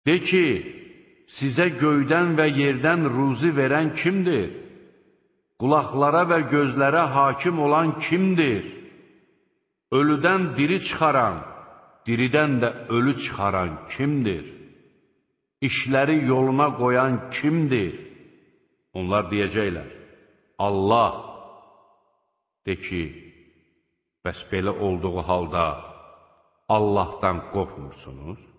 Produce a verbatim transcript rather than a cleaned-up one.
De ki, sizə göydən və yerdən ruzi verən kimdir? Qulaqlara və gözlərə hakim olan kimdir? Ölüdən diri çıxaran, diridən də ölü çıxaran kimdir? İşləri yoluna qoyan kimdir? Onlar deyəcəklər, Allah. De ki, bəs belə olduğu halda Allahdan qorxmursunuz?